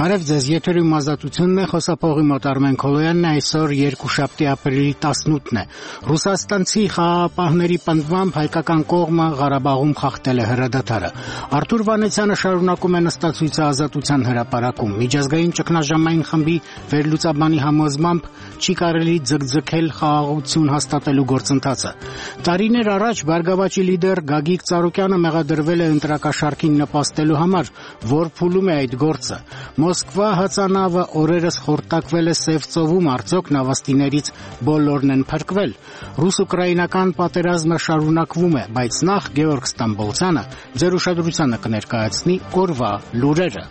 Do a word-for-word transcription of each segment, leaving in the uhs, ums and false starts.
Բարև ձեզ, եթերում ազատությունն է, խոսափողի մոտ Արմեն Քոլոյանն է, այսօր երկուշաբթի ապրիլի տասնութն է։ Ռուսաստանցի խաղաղապահների պնդմամբ հայկական կողմը Ղարաբաղում խախտել է հրադադարը։ Արտուր Վանեցյանը շարունակում է նստածույցը Ազատության հրապարակում։ Միջազգային ճգնաժամային խմբի վերլուծաբանի համոզմամբ չի կարելի ձգձգել խաղաղություն հաստատելու գործընթացը։ Տարիներ առաջ Բարգավաճի լիդեր Գագիկ Ծառուկյանը մեղադրվել է ընտրակաշառքին նպաստելու համար, որ փուլում է այդ գործը։ Մոսկվա հածանավը օրերս խորտակվել է Սևծովում, արդյոք նավաստիներից բոլորն են փրկվել։ Ռուս-ուկրաինական պատերազմը շարունակվում է, բայց նախ Գևորգ Ստամբոլցյանը ձեր ուշադրությանը կներկայացնի օրվա լուրերը։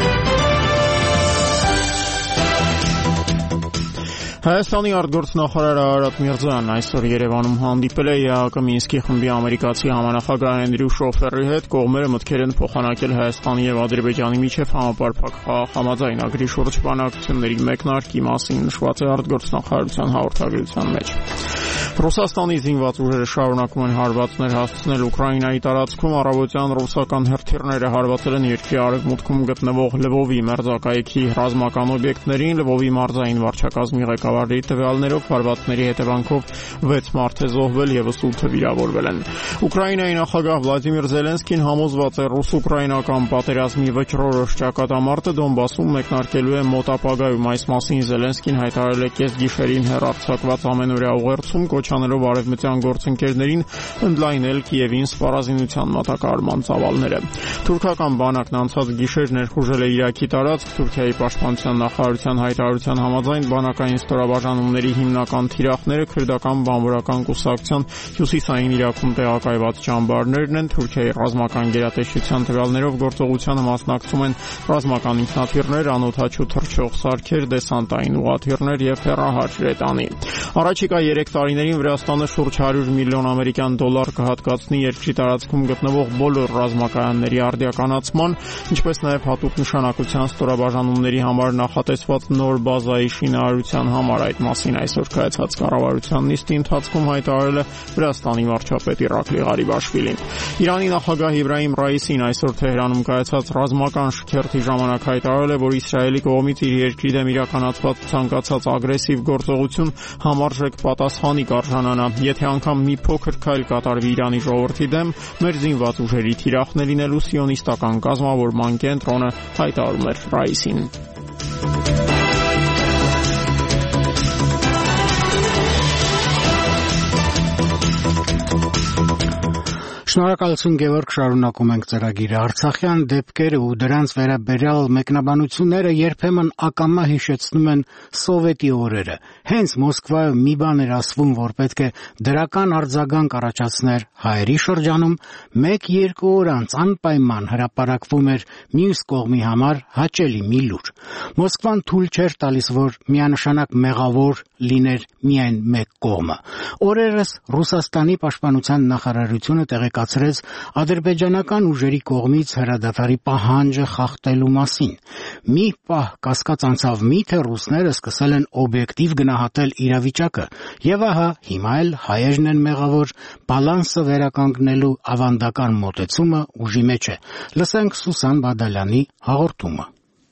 Հայաստանի արտգործնախարար Արարատ Միրզոյանն այսօր Երևանում հանդիպել է ԵԱՀԿ Մինսկի խմբի ամերիկացի համանախագահ Էնդրյու Շոֆերի հետ, կողմերը մտքեր են փոխանակել Հայաստանի եւ Ադրբեջանի միջև համապարփակ համաձայնագրի շուրջ բանակցությունների մեկնարկի մասին նշված է արտգործնախարարության հաղորդագրության մեջ։ Ռուսաստանի զինված ուժերը շարունակում են հարվածներ հասցնել Ուկրաինայի տարածքում, առավոտյան ռուսական հրթիռները հարվածել են երկրի արևմուտքում գտնվող Լվովի մերձակայքի ռազմական օբյեկտներին, Լվովի մարզային վարչակազմի ղեկավարի տվյալներով հարվածների հետևանքով վեց մարդ է զոհվել եւ ութը վիրավորվել են։ Ուկրաինայի նախագահ Վլադիմիր Զելենսկին համոզված է ռուս-ուկրաինական պատերազմի վճռորոշ ճակատամարտը Դոնբասում մեկնարկելու է մոտ ապագայում։ Այս մասին Զելենսկին հայտարարել է կեսգիշերին հեռարձակված ամենօրյա ուղերձում, կոչանելով արևմտյան գործընկերներին ընդլայնել Կիևին սպառազինության մատակարարման ծավալները։ Թուրքական բանակն անցած գիշեր ներխուժել է Իրաքի տարածք, Թուրքիայի պաշտպանության նախարարության հայտարարության համաձայն բանակային ստորաբաժանումների հիմնական թիրախները քրդական բանվորական կուսակցության հյուսիսային Իրաքում տեղակայված ճամբարներն են։ Թուրքիայի ռազմական գերատեսչության տվյալներով գործողությանը մասնակցում են ռազմական ինքնաթիռներ, անօդաչու թռչող սարքեր, դեսանտային ուղղաթիռներ եւ հեռահար ջրետանի։ Առաջիկա երեք տարիներին Վրաստանը շուրջ հարյուր միլիոն ամերիկյան դոլար կհատկացնի երկրի տարածքում գտնվող բոլոր ռազմակայանների արդիականացման, ինչպես նաև հատուկ նշանակության ստորաբաժանումների համար նախատեսված նոր բազայի շինարարության համար։ Այդ մասին այսօր կայացած կառավարության նիստի ընթացքում հայտարարել է Վրաստանի վարչապետ Իռակլի Ղարիբաշվիլին։ Իրանի նախագահ Իբրահիմ Ռայիսին այսօր Թեհրանում կայացած ռազմական շքերթի ժամանակ հայտարարել է, որ Իսրայելի կողմից իր երկրի դեմ իրականացված ցանկացած ագրեսիվ գործողություն համարժեք պատասխանի կարժանանա։ Եթե անգամ մի փոքր քայլ կատարվի Իրանի ժողովրդի դեմ, մեր զինված ուժերի թիրախն է լինելու սիոնիստական կազմավորման կենտրոնը, հայտարարում էր Ռայիսին։ Շնորհակալություն Գևորգ, շարունակում ենք ծրագիրը։ Արցախյան դեպքերը ու դրանց վերաբերյալ մեկնաբանությունները երբեմն ակամա հիշեցնում են սովետի օրերը։ Հենց Մոսկվայում մի բան էր ասվում, որ պետք է դրական արձագանք առաջացներ հայերի շրջանում, մեկ-երկու օր անց անպայման հրապարակվում էր մյուս կողմի համար հաճելի մի լուր։ Մոսկվան թույլ չէր տալիս, որ միանշանակ մեղավոր լիներ միայն մեկ կողմը։ Օրերս Ռուսաստանի պաշտպանության նախարարությունը տեղեկացրեց ադրբեջանական ուժերի կողմից հրադադարի պահանջը խախտելու մասին։ Մի պահ կասկած անցավ, միթե ռուսները սկսել են օբյեկտիվ գնահատել իրավիճակը, եւ ահա հիմա էլ հայերն են մեղավոր, բալանսը վերականգնելու ավանդական մոտեցումը ուժի մեջ է։ Լսենք Սուսան Բադալյանի հաղորդումը։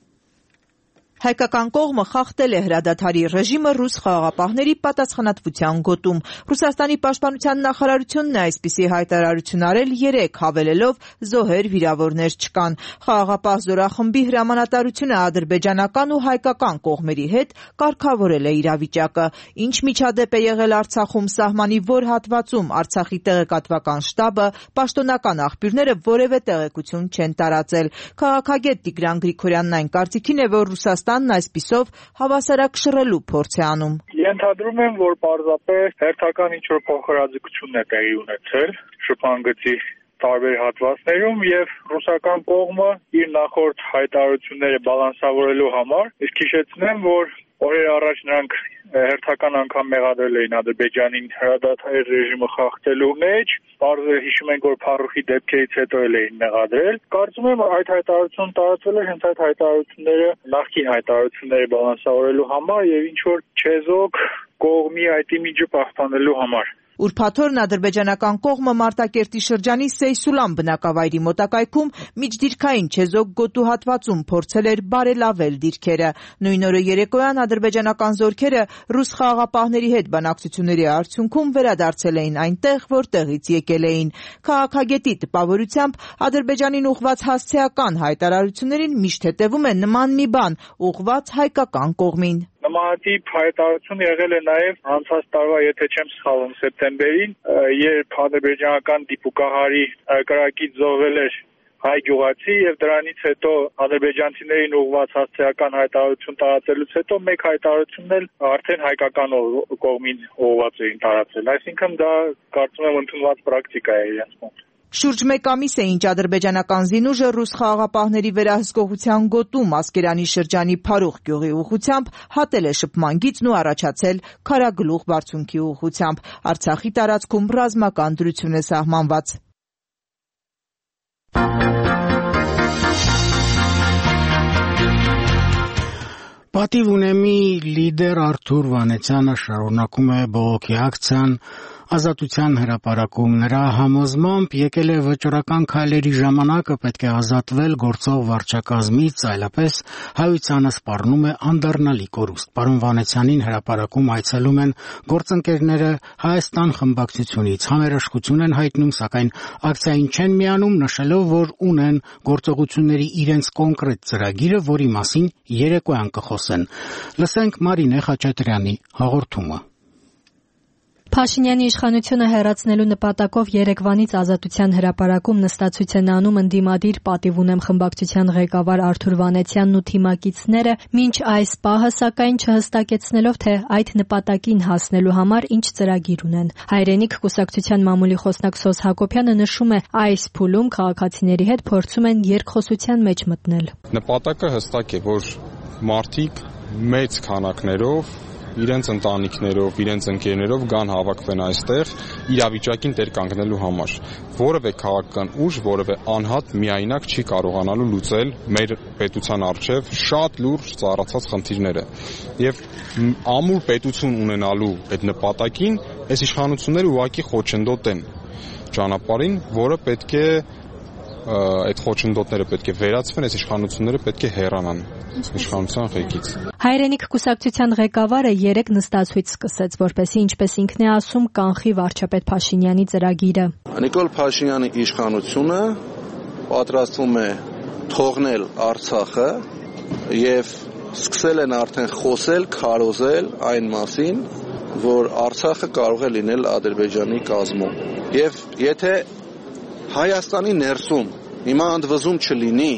Հայկական կողմը խախտել է հրադադարի ռեժիմը ռուս խաղաղապահների պատասխանատվության գոտում։ Ռուսաստանի պաշտպանության նախարարությունն է այսպիսի հայտարարություն արել երեկ, հավելելով զոհեր, վիրավորներ չկան։ Խաղաղապահ զորախմբի հրամանատարությունը ադրբեջանական ու հայկական կողմերի հետ կարգավորել է իրավիճակը։ Ինչ միջադեպ է եղել Արցախում, սահմանի որ հատվածում, Արցախի տեղեկատվական շտաբը, պաշտոնական աղբյուրները որևէ տեղեկություն չեն տարածել։ Քաղաքագետ Տիգրան Գրիգորյանն այն կարծիքին է, որ Ռուսաստանը այսպիսով հավասարակշռելու փորձ է անում։ Ենթադրում եմ, որ պարզապես հերթական ինչ-որ փոխհրաձգություն է տեղի ունեցել շփանգծի տարբեր հատվածներում եւ ռուսական կողմը իր նախորդ հայտարարությունները բալանսավորելու համար, իսկ հիշեցնեմ, որ օրեր առաջ նրանք հերթական անգամ մեղադրել էին Ադրբեջանին հրադադարի ռեժիմը խախտելու մեջ, պարզը հիշում ենք, որ Փարուխի դեպքերից հետո էլ էին մեղադրել։ Կարծում եմ այդ հայտարարությունը տարածվել է հենց այդ հայտարարությունները նախկին հայտարարությունները բալանսավորելու համար եւ ինչ որ չեզոք կողմի այդ իմիջը պահպանելու համար։ Ուրբաթ օրն ադրբեջանական կողմը Մարտակերտի շրջանի Սեյսուլան բնակավայրի մոտակայքում միջդիրքային չեզոք գոտու հատվածում փորձել էր բարելավել դիրքերը։ Նույն օրը երեկոյան ադրբեջանական զորքերը ռուս խաղաղապահների հետ բանակցությունների արդյունքում վերադարձել էին այնտեղ, որտեղից եկել էին։ Քաղաքագետի տպավորությամբ Ադրբեջանին ուղղված հասցեական հայտարարություններին միշտ հետևում է նման մի բան՝ ուղղված հայկական կողմին։ Նմանատիպ հայտարարություն եղել է նաև անցած տարվա, եթե չեմ սխալվում, սեպտեմբերին, երբ ադրբեջանական դիպուկահարի կրակից զոհվել էր հայ գյուղացի եւ դրանից հետո ադրբեջանցիներին ուղղված հասցեական հայտարարություն տարածելուց հետո մեկ հայտարարությունն էլ արդեն հայկական կողմին ուղղված էին տարածել։ Այսինքն դա կարծում եմ ընդունված պրակտիկա է իրենց մոտ։ Շուրջ մեկ ամիս է ինչ ադրբեջանական զինուժը ռուս խաղաղապահների վերահսկողության գոտու Մասկերանի շրջանի Փարուխ գյուղի ուղղությամբ հատել է շփման գիծն ու առաջացել Քարագլուխ բարձունքի ուղղությամբ։ Արցախի տարածքում ռազմական դրություն է սահմանված։ Պատիվ ունեմի լիդեր Արթուր Վանեցյանը շարունակում է բողոքի ակցիան Ազատության հրապարակում նրա համոզմամբ եկել է վճռական քայլերի ժամանակը պետք է ազատվել գործող վարչակազմից, այլապես հայությանը սպառնում է անդառնալի կորուստ։ Պարոն Վանեցյանին հրապարակում այցելում են գործընկերները Հայաստան խմբակցությունից, համերաշխություն են հայտնում, սակայն ակցիային չեն միանում, նշելով, որ ունեն գործողությունների իրենց կոնկրետ ծրագիրը, որի մասին երեկոյան կխոսեն։ Լսենք Մարինե Խաչատրյանի հաղորդումը։ Փաշինյանի իշխանությունը հեռացնելու նպատակով երեկվանից Ազատության հրապարակում նստացույց են անում ընդդիմադիր պատիվ ունեմ խմբակցության ղեկավար Արթուր Վանեցյանն ու թիմակիցները, մինչ այս պահը սակայն չհստակեցնելով, թե այդ նպատակին հասնելու համար ինչ ծրագիր ունեն։ Հայրենիք կուսակցության մամուլի խոսնակ Սոս Հակոբյանը նշում է, այս փուլում քաղաքացիների հետ փորձում են երկխոսության մեջ մտնել։ Նպատակը հստակ է, որ մարդիկ մեծ քանակներով իրենց ընտանիքներով, իրենց ընկերներով գան հավաքվեն այստեղ իրավիճակին տեր կանգնելու համար։ Որևէ քաղաքական ուժ, որևէ անհատ միայնակ չի կարողանալու լուծել մեր պետության առջև շատ լուրջ ծառացած խնդիրները։ Եվ ամուր պետություն ունենալու այդ նպատակին այս իշխանությունները ուղղակի խոչընդոտ են ճանապարհին, որը պետք է այդ խոչընդոտները պետք է վերացվեն, այս իշխանությունները պետք է հեռանան իշխանության ղեկից։ Հայրենիք կուսակցության ղեկավարը երեք նստացույց սկսեց, որպեսզի ինչպես ինքն է ասում, կանխի վարչապետ Փաշինյանի ծրագիրը։ Նիկոլ Փաշինյանի իշխանությունը պատրաստվում է թողնել Արցախը եւ սկսել են արդեն խոսել, քարոզել այն մասին, որ Արցախը կարող է լինել Ադրբեջանի կազմում։ Եվ եթե Հայաստանի ներսում հիմա ընդվզում չլինի,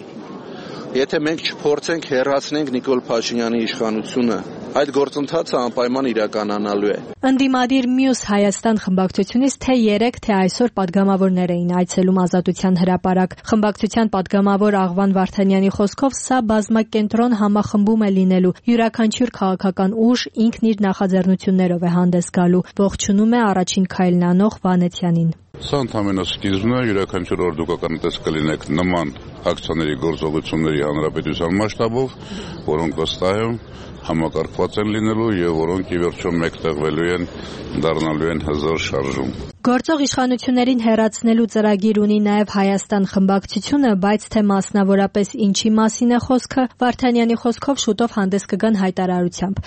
եթե մենք չփորձենք հեռացնենք Նիկոլ Փաշինյանի իշխանությունը, այդ գործընթացը անպայման իրականանալու է։ Ընդդիմադիր մյուս Հայաստան խմբակցությունից թե երեք, թե այսօր падգամավորներ էին այցելում Ազատության հրապարակ։ Խմբակցության падգամավոր Աղվան Վարդանյանի խոսքով սա բազմակենտրոն համախմբում է լինելու։ Յուրաքանչյուր քաղաքական ուժ ինքն իր նախաձեռնություններով է հանդես գալու։ Ողջունում է առաջին քայլն անող Վանեցյանին։ Սա ընդհանրապես սկիզբն է, յուրաքանչյուր օր դուք ականատես կլինեք նման ակցիաների գործողությունների հանրապետության մասշտաբով, որոնք վստահ եմ համակարգված են լինելու եւ որոնք ի վերջո մեկտեղվելու են, դառնալու են հզոր շարժում։ Գործող իշխանություններին հեռացնելու ծրագիր ունի նաև Հայաստան խմբակցությունը, բայց թե մասնավորապես ինչի մասին է խոսքը, Վարդանյանի խոսքով շուտով հանդես կգան հայտարարությամբ։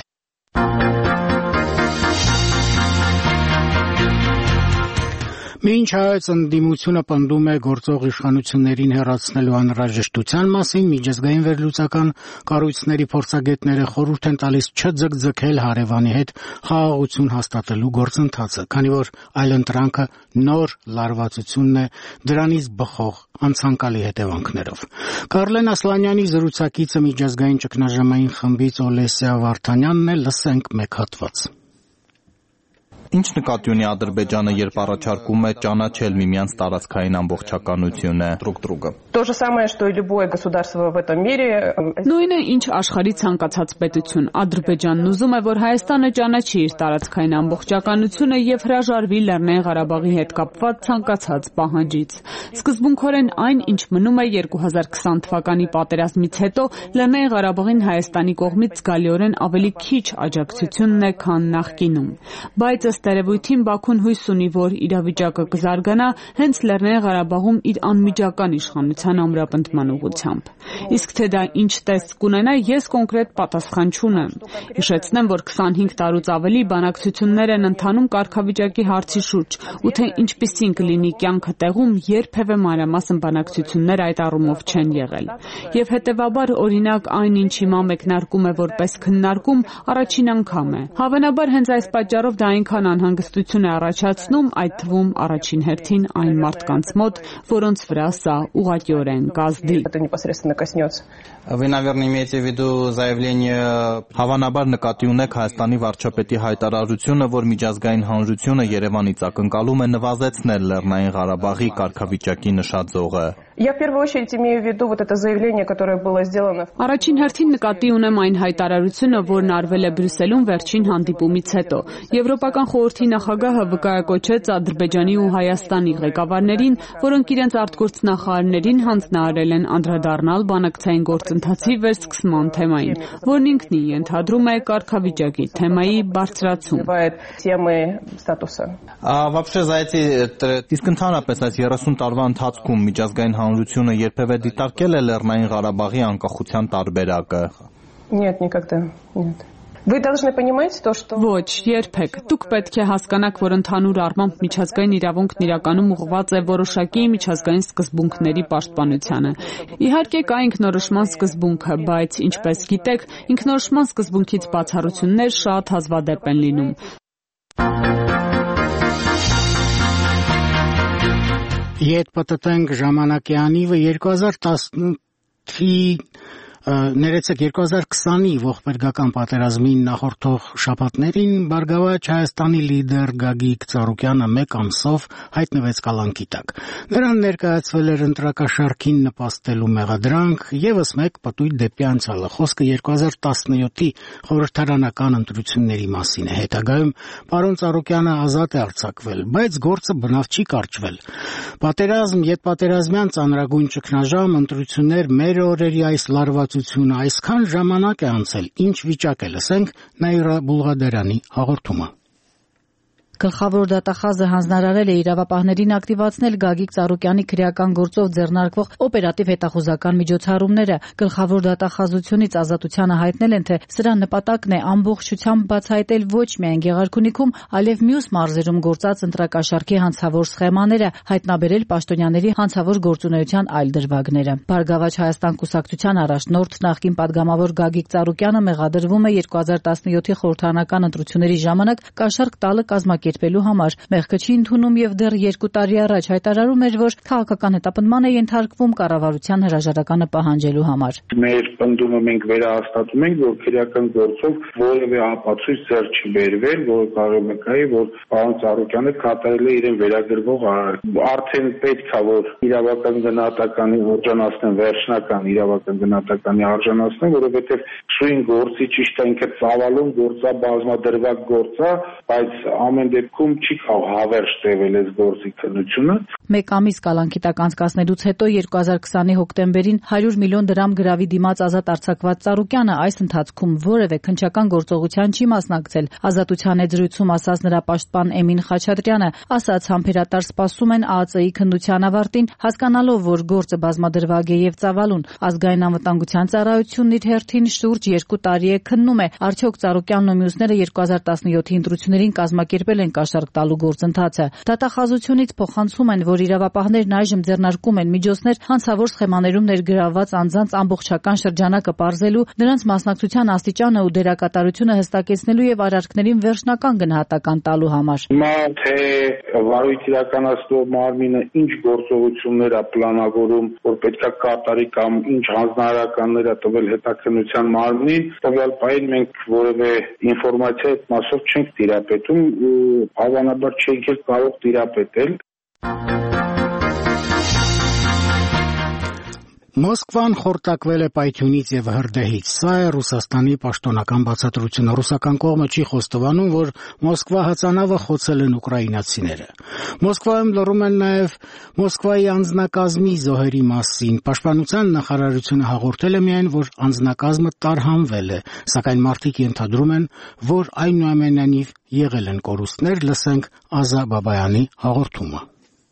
Մինչ հայոց ընդդիմությունը պնդում է գործող իշխանություններին հեռացնելու անհրաժեշտության մասին, միջազգային վերլուծական կառույցների փորձագետները խորհուրդ են տալիս չձգձգել հարևանի հետ խաղաղություն հաստատելու գործընթացը, քանի որ այլընտրանքը նոր լարվածությունն է դրանից բխող անցանկալի հետևանքներով։ Կարլեն Ասլանյանի զրուցակիցը միջազգային ճգնաժամային խմբից Օլեսիա Վարդանյանն է, լսենք մեկ հատված։ Ինչ նկատի ունի Ադրբեջանը, երբ առաջարկում է ճանաչել միմյանց տարածքային ամբողջականությունը друг друга։ То же самое, что и любое государство в этом мире. Նույնը ինչ աշխարհի ցանկացած պետություն։ Ադրբեջանն ուզում է, որ Հայաստանը ճանաչի իր տարածքային ամբողջականությունը եւ հրաժարվի Լեռնային Ղարաբաղի հետ կապված ցանկացած պահանջից։ Սկզբունքորեն այն, ինչ մնում է երկու հազար քսան թվականի պատերազմից հետո, Լեռնային Ղարաբաղին Հայաստանի կողմից զգալիորեն ավելի քիչ աջակցությունն է, քան նախկինում։ Բայց ըստ տերևույթին Բաքուն հույս ունի, որ իրավիճակը կզարգանա հենց Լեռնային Ղարաբաղում իր անմիջական իշխանության ամրապնդման ուղղությամբ։ Իսկ թե դա ինչ տեսք կունենա, ես կոնկրետ պատասխան չունեմ։ Հիշեցնեմ, որ քսանհինգ տարուց ավելի բանակցություններ են ընթանում կարգավիճակի հարցի շուրջ, ու թե ինչպիսին կլինի կյանքը տեղում, երբևէ մանրամասն բանակցություններ այդ առումով չեն եղել։ Եվ հետևաբար, օրինակ, այն, ինչ հիմա մեկնարկում է որպես քննարկում, առաջին անգամ է։ Հավանաբար հենց այս պատճառով դա այնքան անհանգստություն է առաջացնում, այդ թվում առաջին հերթին այն մարդկանց մոտ, որոնց վրա սա ուղղակիորեն կազդի։ Вы, наверное, имеете в виду заявление Հավանաբար նկատի ունեք Հայաստանի վարչապետի հայտարարությունը, որ միջազգային հանրությունը Երևանից ակնկալում է նվազեցնել Լեռնային Ղարաբաղի կարգավիճակի նշաձողը։ Я в первую очередь имею в виду вот это заявление, которое было сделано. Առաջին հերթին նկատի ունեմ այն հայտարարությունը, որն արվել է Բրյուսելում վերջին հանդիպումից հետո։ Եվրոպական խորհրդի նախագահը վկայակոչեց Ադրբեջանի ու Հայաստանի ղեկավարներին, որոնք իրենց արտգործնախարարներին հանձնարարել են անդրադառնալ բանակցային գործընթացի վերսկսման թեմային, որն ինքն ենթադրում է կարգավիճակի թեմայի բարձրացում։ Вообще за эти իսկ ընդհանրապես այս երեսուն տարվա ընթացքում միջազգային հանրությունը երբևէ դիտարկել է Լեռնային Ղարաբաղի անկախության տարբերակը։ Нет, никогда. Нет. Вы должны понимать то, что Ոչ, երբեք։ Դուք պետք է հասկանաք, որ ընդհանուր առմամբ միջազգային իրավունքն իրականում ուղղված է որոշակի միջազգային սկզբունքների պաշտպանությանը։ Իհարկե կա ինքնորոշման սկզբունքը, բայց ինչպես գիտեք, ինքնորոշման սկզբունքից բացառություններ շատ հազվադեպ են լինում։ Ետ պտտենք ժամանակի անիվը երկու հազար տասնութի Ներեցեք երկու հազար քսանի ողբերգական պատերազմին նախորդող շաբաթներին Բարգավաճ Հայաստանի լիդեր Գագիկ Ծառուկյանը մեկ ամսով հայտնվեց կալանքի տակ։ Նրան ներկայացվել էր ընտրակաշարքին նպաստելու մեղադրանք, եւս մեկ պտույտ դեպի անցյալը։ Խոսքը երկու հազար տասնյոթի խորհրդարանական ընտրությունների մասին է։ Հետագայում պարոն Ծառուկյանը ազատ է արձակվել, բայց գործը բնավ չի կարճվել։ Պատերազմ, ետպատերազմյան ծանրագույն ճգնաժամ, ընտրություններ մեր օրերի այս լարված Այսքան ժամանակ է անցել, ինչ վիճակ է, լսենք Նաիրա Բուլղադարյանի հաղորդումը։ Գլխավոր դատախազը հանձնարարել է իրավապահներին ակտիվացնել Գագիկ Ծառուկյանի քրեական գործով ձեռնարկվող օպերատիվ հետախուզական միջոցառումները։ Գլխավոր դատախազությունից ազատությանը հայտնել են, թե սրա նպատակն է ամբողջությամբ բացահայտել ոչ միայն Գեղարքունիքում, այլև մյուս մարզերում գործած ընտրակաշարքի հանցավոր սխեմաները, հայտնաբերել պաշտոնյաների հանցավոր գործունեության այլ դրվագները։ Բարգավաճ Հայաստան կուսակցության առաջնորդ նախկին падգամավոր Գագիկ Ծառուկյանը մեղադրվում է երկու հազար տասնյոթի խորհրդարանական ընտրությունների ժամանակ կաշառք տալը կազմակերպելու համար։ Մեղքը չի ընդունում եւ դեռ երկու տարի առաջ հայտարարում էր, որ քաղաքական հետապնդման է ենթարկվում կառավարության հրաժարականը պահանջելու համար։ Մեր պնդումը մենք վերահաստատում ենք, որ քրեական գործով որևէ ապացույց ձեռ չի բերվել, որ կարող է կայի, որ պարոն Ծառուկյանը կատարել է իրեն վերագրվող արդեն պետք է որ իրավական գնահատականի արժանացնեն, վերջնական իրավական գնահատականի արժանացնեն, որովհետեւ շույն գործի ճիշտ է ինքը ծավալուն գործա, բազմադրվակ գործա, բայց ամեն դեպքում չի կարող հավերժ տևել այս գործի քննությունը։ Մեկ ամիս կալանքի տակ անցկացնելուց հետո երկու հազար քսանի հոկտեմբերին հարյուր միլիոն դրամ գրավի դիմաց ազատ արձակված Ծառուկյանը այս ընթացքում որևէ քննչական գործողության չի մասնակցել։ Ազատության հետ զրույցում ասաց նրա պաշտպան Էմին Խաչատրյանը, ասաց համբերատար սպասում են ԱԱԾ-ի քննության ավարտին, հասկանալով, որ գործը բազմադրվագ է եւ ծավալուն։ Ազգային անվտանգության ծառայությունն իր հերթին շուրջ երկու տարի է քննում է, արդյոք Ծառուկյանն ու մյուսները երկու հազար տասնյոթի ընտրություններին կազմակերպել են կաշառք տալու գործընթացը։ Դատախազությունից փոխանցում են, որ իրավապահներն այժմ ձեռնարկում են միջոցներ հանցավոր սխեմաներում ներգրավված անձանց ամբողջական շրջանակը պարզելու, նրանց մասնակցության աստիճանը ու դերակատարությունը հստակեցնելու եւ արարքներին վերջնական գնահատական տալու համար։ Հիմա թե վարույթ իրականացնող մարմինը ինչ գործողություններ է պլանավորում, որ պետքա կատարի կամ ինչ հանձնարարականներ է տվել հետաքննության մարմնին, տվյալ պահին մենք որևէ ինֆորմացիա այդ մասով չենք տիրապետում ու հավանաբար չենք էլ կարող տիրապետել։ Մոսկվան խորտակվել է պայթյունից եւ հրդեհից։ Սա է Ռուսաստանի պաշտոնական բացատրությունը։ Ռուսական կողմը չի խոստովանում, որ Մոսկվա հածանավը խոցել են ուկրաինացիները։ Մոսկվայում լռում են նաեւ Մոսկվայի անձնակազմի զոհերի մասին։ Պաշտպանության նախարարությունը հաղորդել է միայն, որ անձնակազմը տարհանվել է, սակայն մարդիկ ենթադրում են, որ այնուամենայնիվ եղել են կորուստներ։ Լսենք Ազա Բաբայանի հաղորդումը։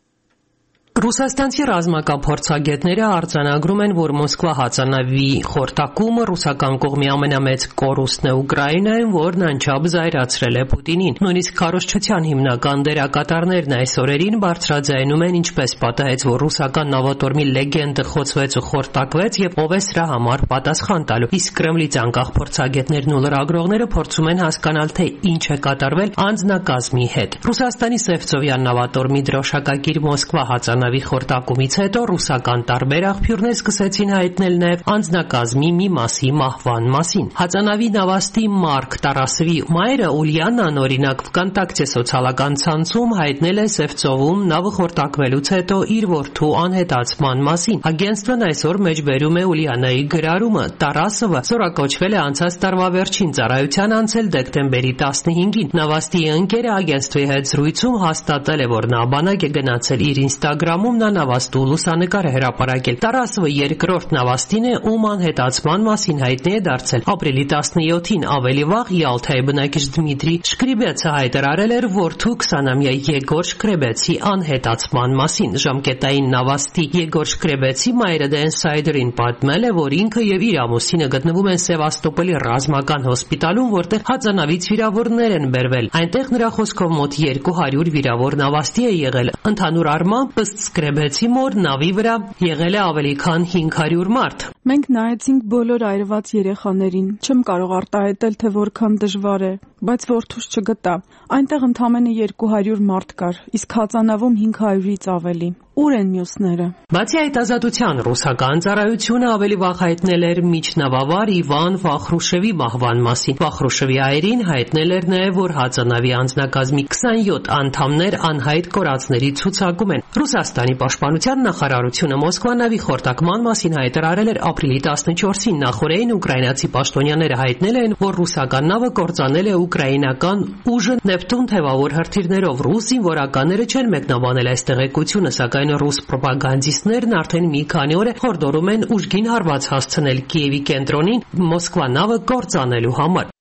Ռուսաստանցի ռազմակապ-փորձագետները արձանագրում են, որ Մոսկվա հածանավի խորտակումը ռուսական կողմի ամենամեծ կորուստն է Ուկրաինայում, որն անչափ զայրացրել է Պուտինին։ Նույնիսկ քարոզչության հիմնական դերակատարներն այս օրերին բարձրաձայնում են, ինչպես պատահեց, որ ռուսական նավատորմի լեգենդը խոցվեց ու խորտակվեց եւ ով է սրա համար պատասխան տալու։ Իսկ Կրեմլից անկախ փորձագետներն ու լրագրողները փորձում են հասկանալ, թե ինչ է կատարվել անձնակազմի հետ։ Ռուսաստանի Սևծովյան նավատորմի դրոշակակիր Մոսկվա հածանավի խորտակումից հետո ռուսական տարբեր աղբյուրներ սկսեցին հայտնել նաև անձնակազմի մի մասի մահվան մասին։ Հածանավի նավաստի Մարկ Տարասովի մայրը Ուլիանան օրինակ վկոնտակտե սոցիալական ցանցում հայտնել է Սևծովում նավը խորտակվելուց հետո իր որդու անհետացման մասին։ Ագենստվն այսօր մեջբերում է Ուլիանայի գրառումը։ Տարասովը զորակոչվել է անցած տարվա վերջին ծառայության անցել դեկտեմբերի տասնհինգին։ Նավաստի ընկերը ագենստվի հետ զրույցում հաստատել է, որ նա բանակ է գնացել իր Instagram-ում նա նավաստու լուսանկար է հրապարակել։ Տարասովը երկրորդ նավաստին է, ում անհետացման մասին հայտնի է դարձել։ Ապրիլի տասնյոթին ավելի վաղ Յալթայի բնակիչ Դմիտրի Շկրիբեցը հայտարարել էր որդու քսանամյա Եգոր Շկրեբեցի անհետացման մասին։ Ժամկետային նավաստի Եգոր Շկրեբեցի մայրը The Insider-ին պատմել է, որ ինքը եւ իր ամուսինը գտնվում են Սևաստոպոլի ռազմական հոսպիտալում, որտեղ հածանավից վիրավորներ են բերվել։ Այնտեղ նրա խոսքով մոտ երկու հարյուր վիրավոր նավաստի է եղել։ Ընդհանուր առմամբ ըստ Շկրեբեցի մոր նավի վրա եղել է ավելի քան հինգ հարյուր մարդ։ Մենք նայեցինք բոլոր այրված երեխաներին։ Չեմ կարող արտահայտել, թե որքան դժվար է, բայց որդուս չգտա։ Այնտեղ ընդամենը երկու հարյուր մարդ կար, իսկ հածանավում հինգ հարյուրից ավելի։ Ուր են մյուսները։ Բացի այդ ազատության ռուսական ծառայությունը ավելի վաղ հայտնել էր միջնավավար Իվան Վախրուշևի մահվան մասին։ Վախրուշևի այրին հայտնել էր նաև, որ հածանավի անձնակազմի քսանյոթ անդամներ անհայտ կորածների ցուցակում են։ Ռուսաստանի պաշտպանության նախարարությունը Մոսկվա նավի խորտակման մասին հայտարարել էր ապրիլի տասնչորսին։ Նախորդին ուկրաինացի պաշտոնյաները հայտնել են, որ ռուսական նավը կործանել է ուկրաինական ուժը Նեպտուն թևավոր հրթիռներով։ Ռուս զինվորականները չեն մեկնաբանել այս տեղեկությունը, սակայն ռուս պրոպագանդիստներն արդեն մի քանի օր է հորդորում են ուժգին հարված հասցնել Կիևի կենտրոնին Մոսկվա նավը կործանելու համար։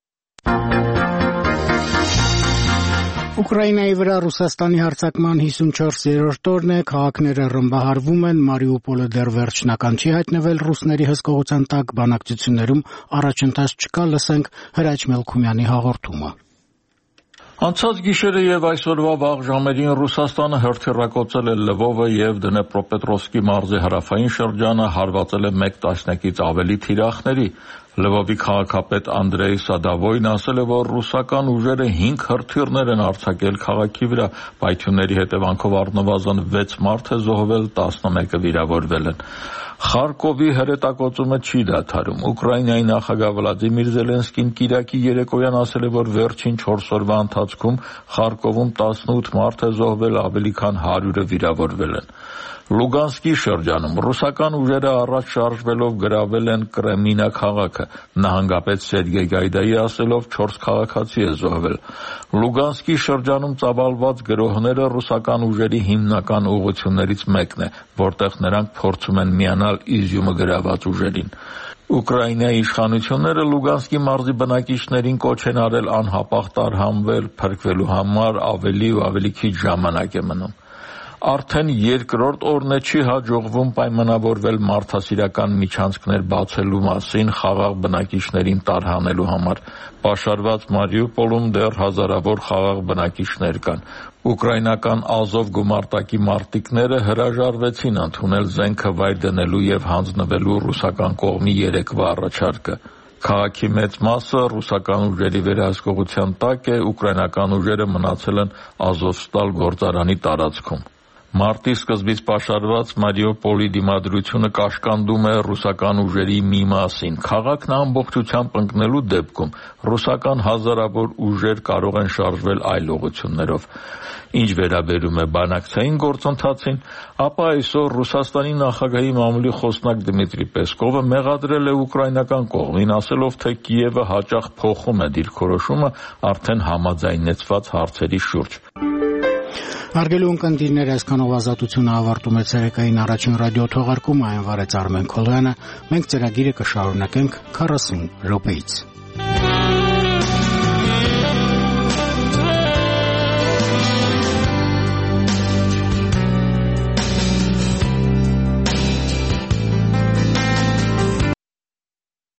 Ուկրաինայի վրա Ռուսաստանի հարձակման հիսունչորսերորդ օրն է, քաղաքները ռմբահարվում են, Մարիուպոլը դեռ վերջնական չի հայտնվել ռուսների հսկողության տակ, բանակցություններում առաջընթաց չկա, լսենք Հրաչ Մելքումյանի հաղորդումը։ Անցած գիշերը եւ այսօրվա վաղ ժամերին Ռուսաստանը հրթիռակոծել է Լվովը եւ Դնեպրոպետրովսկի մարզի հարավային շրջանը, հարվածել է մեկ տասնյակից ավելի թիրախների։ Լվովի քաղաքապետ Անդրեյ Սադավոյն ասել է, որ ռուսական ուժերը հինգ հրթիռներ են արձակել քաղաքի վրա, պայթյունների հետևանքով առնվազն վեց մարդ է զոհվել, տասնմեկը վիրավորվել են։ Խարկովի հրետակոծումը չի դադարում։ Ուկրաինայի նախագահ Վլադիմիր Զելենսկին կիրակի երեկոյան ասել է, որ վերջին չորս օրվա ընթացքում Խարկովում տասնութ մարդ է զոհվել, ավելի քան հարյուրը վիրավորվել են։ Լուգանսկի շրջանում ռուսական ուժերը առաջ շարժվելով գրավել են Կրեմինա քաղաքը։ Նահանգապետ Սերգեյ Գայդայի ասելով չորս քաղաքացի է զոհվել։ Լուգանսկի շրջանում ծավալված գրոհները ռուսական ուժերի հիմնական ուղղություններից մեկն է, որտեղ նրանք փորձում են միանալ Իզյումը գրաված ուժերին։ Ուկրաինայի իշխանությունները Լուգանսկի մարզի բնակիչներին կոչ են արել անհապաղ տարհանվել, փրկվելու համար ավելի ու ավելի քիչ ժամանակ է մնում։ Արդեն երկրորդ օրն է չի հաջողվում պայմանավորվել մարդասիրական միջանցքներ բացելու մասին խաղաղ բնակիչներին տարհանելու համար։ Պաշարված Մարիուպոլում դեռ հազարավոր խաղաղ բնակիչներ կան։ Ուկրաինական Ազով գումարտակի մարտիկները հրաժարվեցին ընդունել զենքը վայր դնելու եւ հանձնվելու ռուսական կողմի երեկվա առաջարկը։ Քաղաքի մեծ մասը ռուսական ուժերի վերահսկողության տակ է, ուկրաինական ուժերը մնացել են Ազովստալ գործարանի տարածքում։ Մարտի սկզբից պաշարված Մարիուպոլի դիմադրությունը կաշկանդում է ռուսական ուժերի մի մասին։ Քաղաքն ամբողջությամբ ընկնելու դեպքում ռուսական հազարավոր ուժեր կարող են շարժվել այլ ուղղություններով։ Ինչ վերաբերում է բանակցային գործընթացին, ապա այսօր Ռուսաստանի նախագահի մամուլի խոսնակ Դմիտրի Պեսկովը մեղադրել է ուկրաինական կողմին, ասելով, թե Կիևը հաճախ փոխում է դիրքորոշումը արդեն համաձայնեցված հարցերի շուրջ։ Հարգելի ունկնդիրներ, այսքանով ազատությունը ավարտում է ցերեկային առաջին ռադիո թողարկումը, այն վարեց Արմեն Քոլյանը։ Մենք ծրագիրը կշարունակենք քառասուն րոպեից։